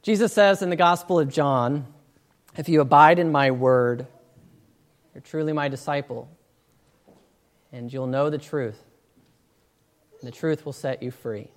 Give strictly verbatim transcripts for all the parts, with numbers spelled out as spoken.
Jesus says in the Gospel of John, "If you abide in my word, you're truly my disciple, and you'll know the truth, and the truth will set you free."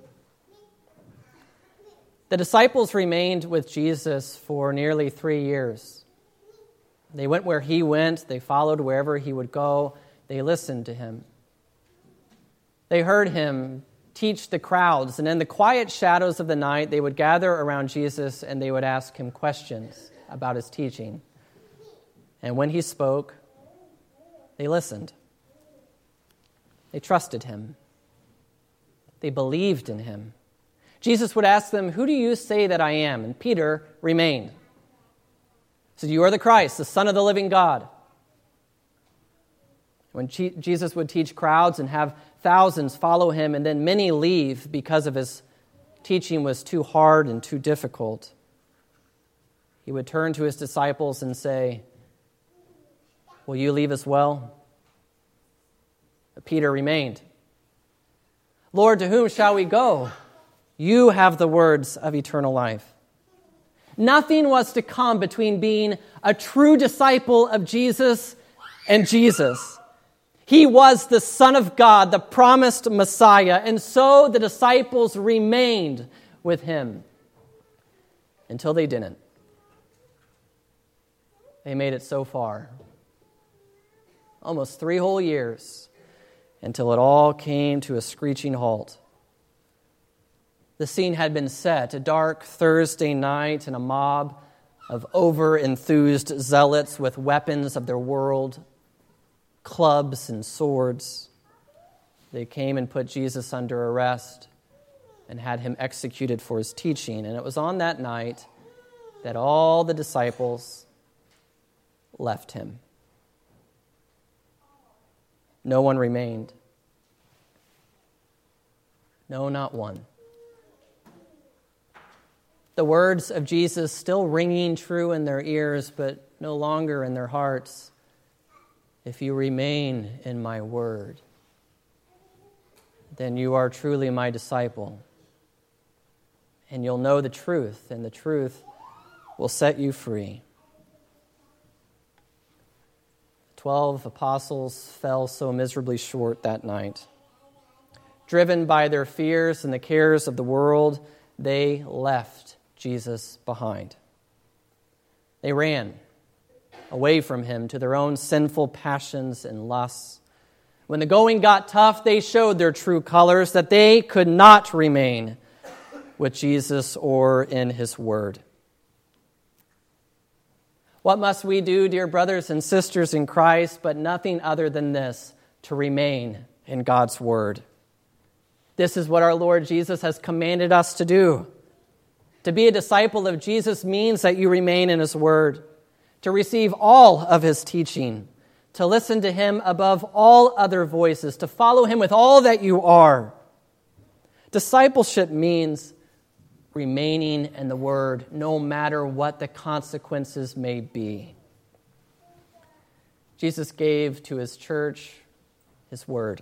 The disciples remained with Jesus for nearly three years. They went where he went. They followed wherever he would go. They listened to him. They heard him teach the crowds, and in the quiet shadows of the night, they would gather around Jesus and they would ask him questions about his teaching. And when he spoke, they listened. They trusted him. They believed in him. Jesus would ask them, "Who do you say that I am?" And Peter remained. He said, "You are the Christ, the Son of the living God." When Jesus would teach crowds and have thousands follow him, and then many leave because of his teaching was too hard and too difficult, he would turn to his disciples and say, "Will you leave as well?" But Peter remained. "Lord, to whom shall we go? You have the words of eternal life." Nothing was to come between being a true disciple of Jesus and Jesus. He was the Son of God, the promised Messiah, and so the disciples remained with him until they didn't. They made it so far, almost three whole years, until it all came to a screeching halt. The scene had been set, a dark Thursday night, and a mob of over-enthused zealots with weapons of their world, clubs and swords. They came and put Jesus under arrest and had him executed for his teaching. And it was on that night that all the disciples left him. No one remained. No, not one. The words of Jesus still ringing true in their ears, but no longer in their hearts. "If you remain in my word, then you are truly my disciple, and you'll know the truth, and the truth will set you free." The twelve apostles fell so miserably short that night. Driven by their fears and the cares of the world, they left Jesus behind. They ran away from him to their own sinful passions and lusts. When the going got tough, they showed their true colors, that they could not remain with Jesus or in his word. What must we do, dear brothers and sisters in Christ, but nothing other than this, to remain in God's word? This is what our Lord Jesus has commanded us to do. To be a disciple of Jesus means that you remain in his word, to receive all of his teaching, to listen to him above all other voices, to follow him with all that you are. Discipleship means remaining in the word, no matter what the consequences may be. Jesus gave to his church his word.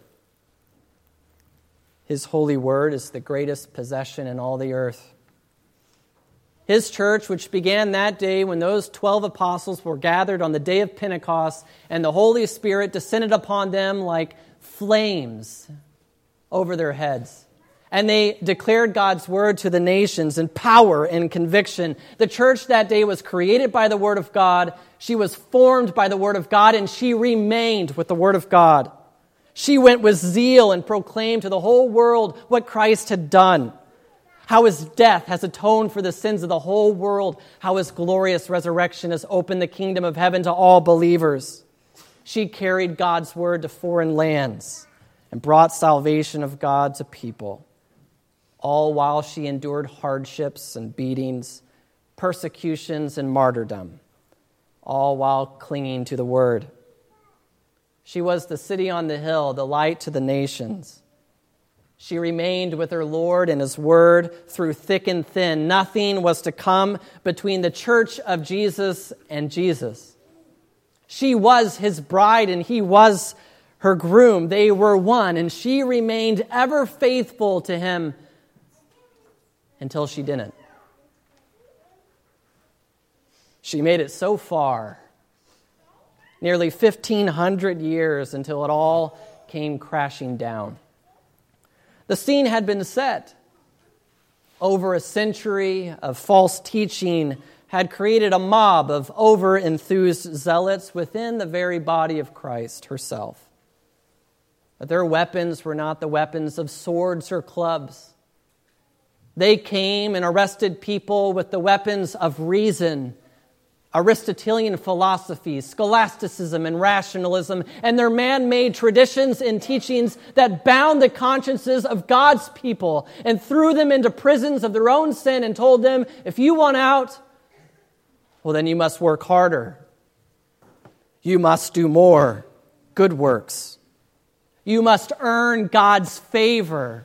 His holy word is the greatest possession in all the earth. His church, which began that day when those twelve apostles were gathered on the day of Pentecost, and the Holy Spirit descended upon them like flames over their heads. And they declared God's word to the nations in power and conviction. The church that day was created by the word of God. She was formed by the word of God, and she remained with the word of God. She went with zeal and proclaimed to the whole world what Christ had done. How his death has atoned for the sins of the whole world. How his glorious resurrection has opened the kingdom of heaven to all believers. She carried God's word to foreign lands and brought salvation of God to people, all while she endured hardships and beatings, persecutions and martyrdom, all while clinging to the word. She was the city on the hill, the light to the nations. She remained with her Lord and his word through thick and thin. Nothing was to come between the church of Jesus and Jesus. She was his bride and he was her groom. They were one, and she remained ever faithful to him until she didn't. She made it so far, nearly fifteen hundred years until it all came crashing down. The scene had been set. Over a century of false teaching had created a mob of over-enthused zealots within the very body of Christ herself. But their weapons were not the weapons of swords or clubs. They came and arrested people with the weapons of reason, Aristotelian philosophy, scholasticism, and rationalism, and their man-made traditions and teachings that bound the consciences of God's people and threw them into prisons of their own sin and told them, if you want out, well, then you must work harder. You must do more good works. You must earn God's favor.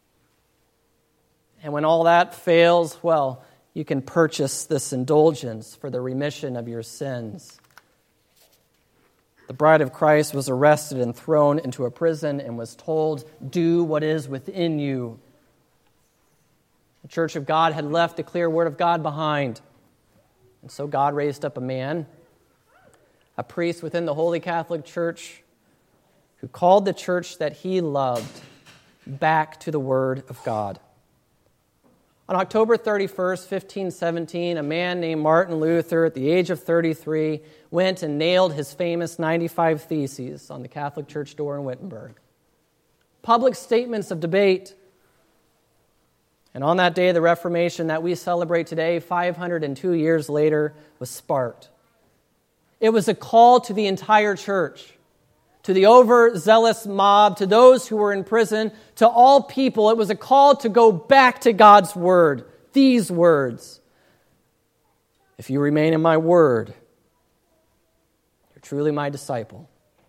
And when all that fails, well, you can purchase this indulgence for the remission of your sins. The bride of Christ was arrested and thrown into a prison and was told, do what is within you. The church of God had left the clear word of God behind. And so God raised up a man, a priest within the Holy Catholic Church, who called the church that he loved back to the word of God. On October thirty-first, fifteen seventeen, a man named Martin Luther, at the age of thirty-three, went and nailed his famous ninety-five Theses on the Catholic Church door in Wittenberg. Public statements of debate. And on that day, the Reformation that we celebrate today, five hundred two years later, was sparked. It was a call to the entire church, to the overzealous mob, to those who were in prison, to all people. It was a call to go back to God's word, these words. If you remain in my word, you're truly my disciple.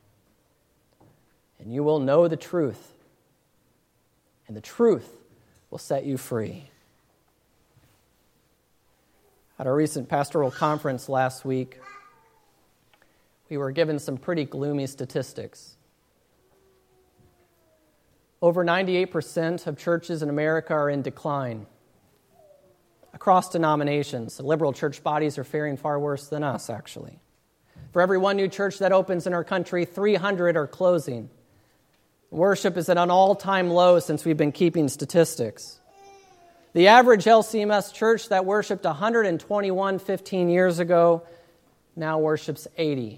And you will know the truth, and the truth will set you free. At our recent pastoral conference last week, we were given some pretty gloomy statistics. Over ninety-eight percent of churches in America are in decline. Across denominations, the liberal church bodies are faring far worse than us, actually. For every one new church that opens in our country, three hundred are closing. Worship is at an all-time low since we've been keeping statistics. The average L C M S church that worshipped one hundred twenty-one fifteen years ago now worships eighty.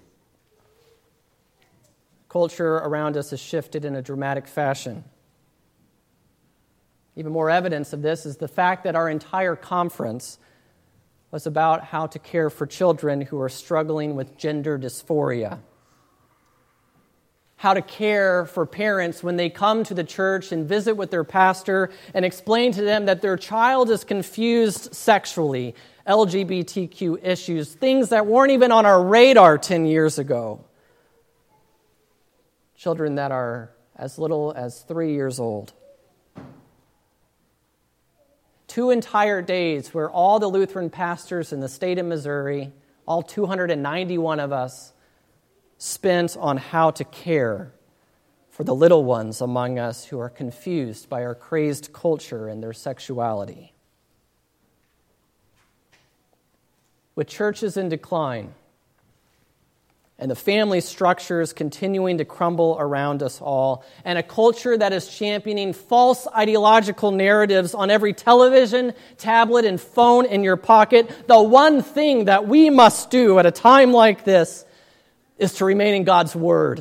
Culture around us has shifted in a dramatic fashion. Even more evidence of this is the fact that our entire conference was about how to care for children who are struggling with gender dysphoria. How to care for parents when they come to the church and visit with their pastor and explain to them that their child is confused sexually, L G B T Q issues, things that weren't even on our radar ten years ago. Children that are as little as three years old. Two entire days where all the Lutheran pastors in the state of Missouri, all two hundred ninety-one of us, spent on how to care for the little ones among us who are confused by our crazed culture and their sexuality. With churches in decline and the family structures continuing to crumble around us all, and a culture that is championing false ideological narratives on every television, tablet, and phone in your pocket, the one thing that we must do at a time like this is to remain in God's Word.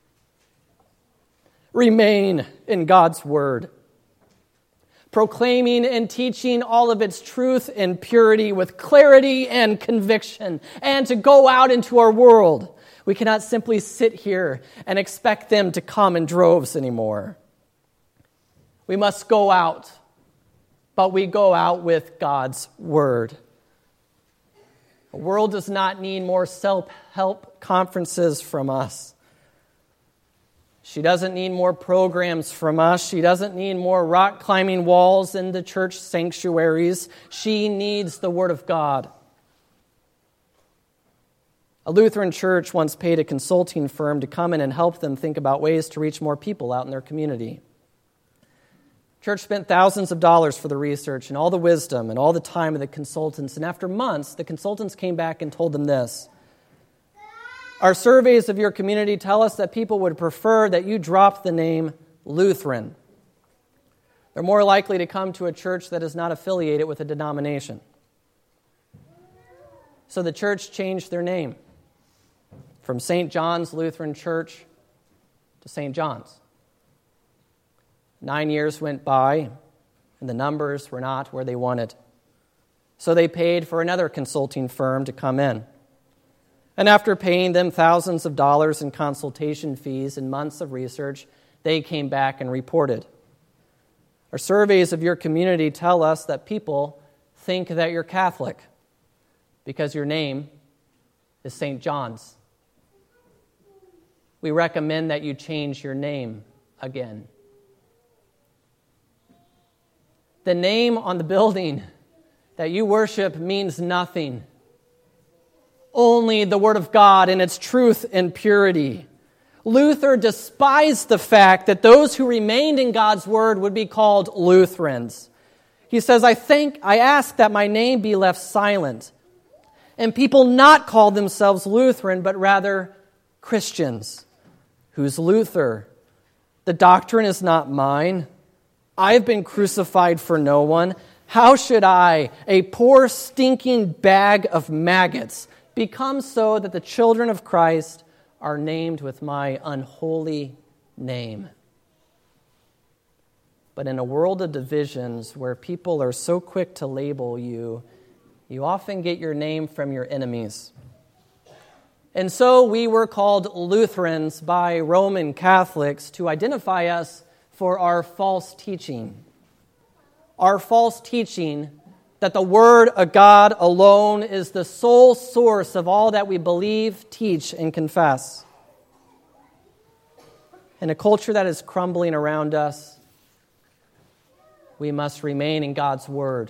Remain in God's Word. Proclaiming and teaching all of its truth and purity with clarity and conviction, and to go out into our world. We cannot simply sit here and expect them to come in droves anymore. We must go out, but we go out with God's Word. The world does not need more self-help conferences from us. She doesn't need more programs from us. She doesn't need more rock climbing walls in the church sanctuaries. She needs the Word of God. A Lutheran church once paid a consulting firm to come in and help them think about ways to reach more people out in their community. Church spent thousands of dollars for the research and all the wisdom and all the time of the consultants. And after months, the consultants came back and told them this: our surveys of your community tell us that people would prefer that you drop the name Lutheran. They're more likely to come to a church that is not affiliated with a denomination. So the church changed their name from Saint John's Lutheran Church to Saint John's. Nine years went by, and the numbers were not where they wanted. So they paid for another consulting firm to come in. And after paying them thousands of dollars in consultation fees and months of research, they came back and reported, our surveys of your community tell us that people think that you're Catholic because your name is Saint John's. We recommend that you change your name again. The name on the building that you worship means nothing. Only the Word of God in its truth and purity. Luther despised the fact that those who remained in God's Word would be called Lutherans. He says, I think, I ask that my name be left silent, and people not call themselves Lutheran, but rather Christians. Who's Luther? The doctrine is not mine. I've been crucified for no one. How should I, a poor stinking bag of maggots, become so that the children of Christ are named with my unholy name? But in a world of divisions where people are so quick to label you, you often get your name from your enemies. And so we were called Lutherans by Roman Catholics to identify us for our false teaching. Our false teaching that the Word of God alone is the sole source of all that we believe, teach, and confess. In a culture that is crumbling around us, we must remain in God's Word.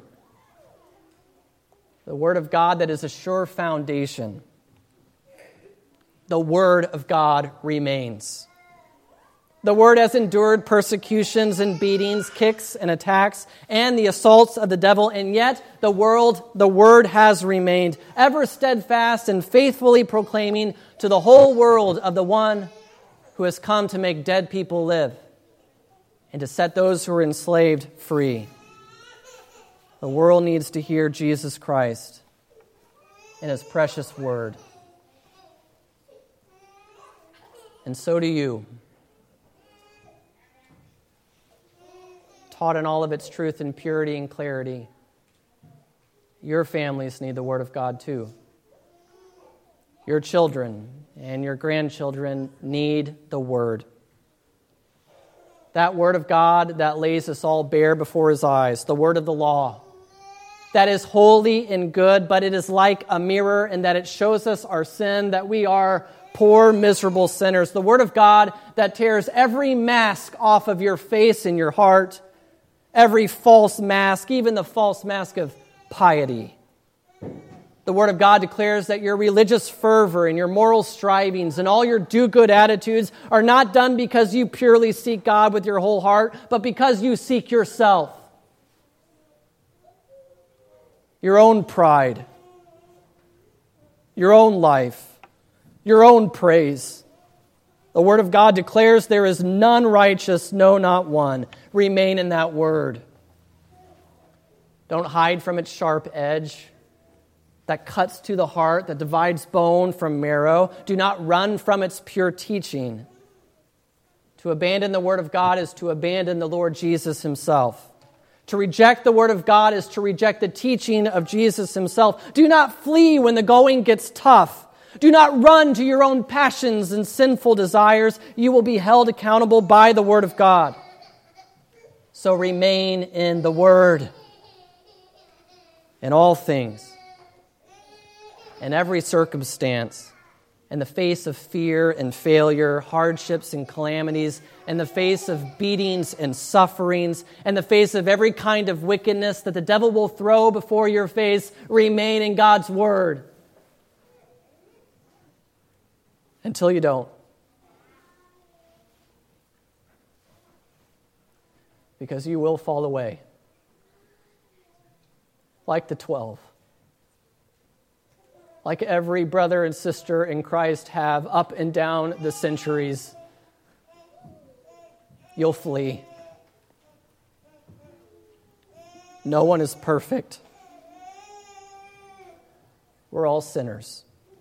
The Word of God that is a sure foundation. The Word of God remains. The Word has endured persecutions and beatings, kicks and attacks, and the assaults of the devil, and yet the world, the Word has remained ever steadfast and faithfully proclaiming to the whole world of the one who has come to make dead people live and to set those who are enslaved free. The world needs to hear Jesus Christ and His precious Word. And so do you. Taught in all of its truth and purity and clarity, your families need the Word of God too. Your children and your grandchildren need the Word. That Word of God that lays us all bare before His eyes, the Word of the law, that is holy and good, but it is like a mirror in that it shows us our sin, that we are poor, miserable sinners. The Word of God that tears every mask off of your face and your heart, every false mask, even the false mask of piety. The Word of God declares that your religious fervor and your moral strivings and all your do-good attitudes are not done because you purely seek God with your whole heart, but because you seek yourself, your own pride, your own life, your own praise. The Word of God declares there is none righteous, no, not one. Remain in that Word. Don't hide from its sharp edge that cuts to the heart, that divides bone from marrow. Do not run from its pure teaching. To abandon the Word of God is to abandon the Lord Jesus Himself. To reject the Word of God is to reject the teaching of Jesus Himself. Do not flee when the going gets tough. Do not run to your own passions and sinful desires. You will be held accountable by the Word of God. So remain in the Word. In all things, in every circumstance, in the face of fear and failure, hardships and calamities, in the face of beatings and sufferings, in the face of every kind of wickedness that the devil will throw before your face, remain in God's Word. Until you don't. because you will fall away. Like the twelve. Like every brother and sister in Christ have up and down the centuries. You'll flee. No one is perfect. We're all sinners.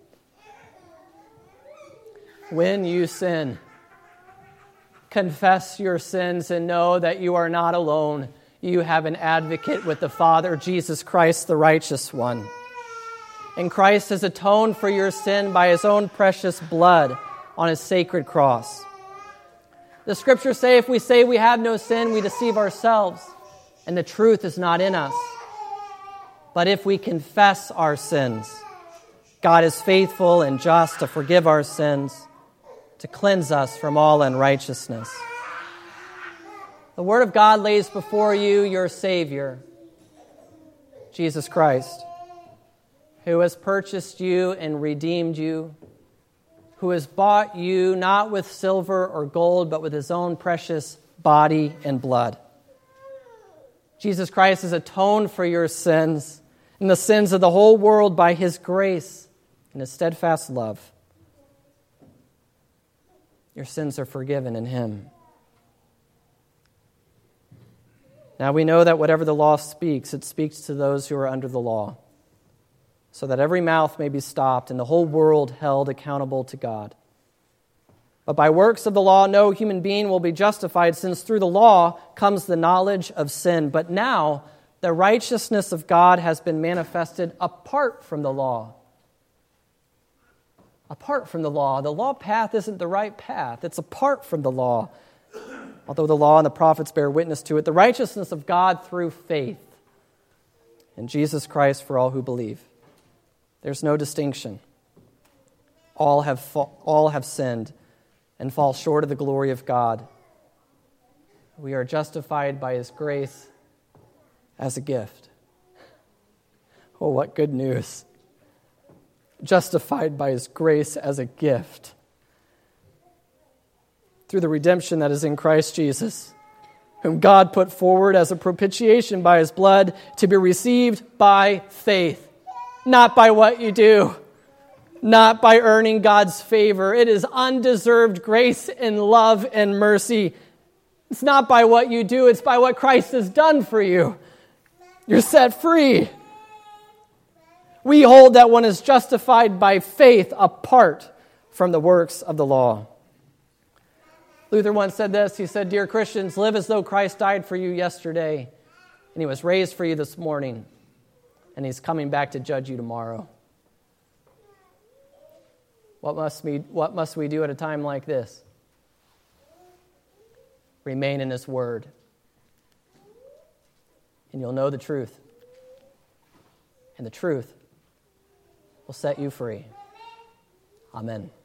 When you sin, confess your sins and know that you are not alone. You have an advocate with the Father, Jesus Christ, the righteous one. And Christ has atoned for your sin by his own precious blood on his sacred cross. The scriptures say if we say we have no sin, we deceive ourselves, and the truth is not in us. But if we confess our sins, God is faithful and just to forgive our sins, to cleanse us from all unrighteousness. The Word of God lays before you your Savior, Jesus Christ, who has purchased you and redeemed you, who has bought you not with silver or gold, but with his own precious body and blood. Jesus Christ has atoned for your sins and the sins of the whole world by his grace and his steadfast love. Your sins are forgiven in him. Now we know that whatever the law speaks, it speaks to those who are under the law, so that every mouth may be stopped and the whole world held accountable to God. But by works of the law, no human being will be justified, since through the law comes the knowledge of sin. But now the righteousness of God has been manifested apart from the law. Apart from the law. The law path isn't the right path. It's apart from the law. Although the law and the prophets bear witness to it, the righteousness of God through faith in Jesus Christ for all who believe. There's no distinction. All have fa- all have sinned and fall short of the glory of God. We are justified by his grace as a gift. Oh, what good news. Justified by his grace as a gift. Through the redemption that is in Christ Jesus, whom God put forward as a propitiation by his blood to be received by faith. Not by what you do, not by earning God's favor. It is undeserved grace and love and mercy. It's not by what you do, it's by what Christ has done for you. You're set free. We hold that one is justified by faith apart from the works of the law. Luther once said this. He said, "Dear Christians, live as though Christ died for you yesterday, and he was raised for you this morning, and he's coming back to judge you tomorrow." What must we, what must we do at a time like this? Remain in his word, and you'll know the truth, and the truth will set you free. Amen.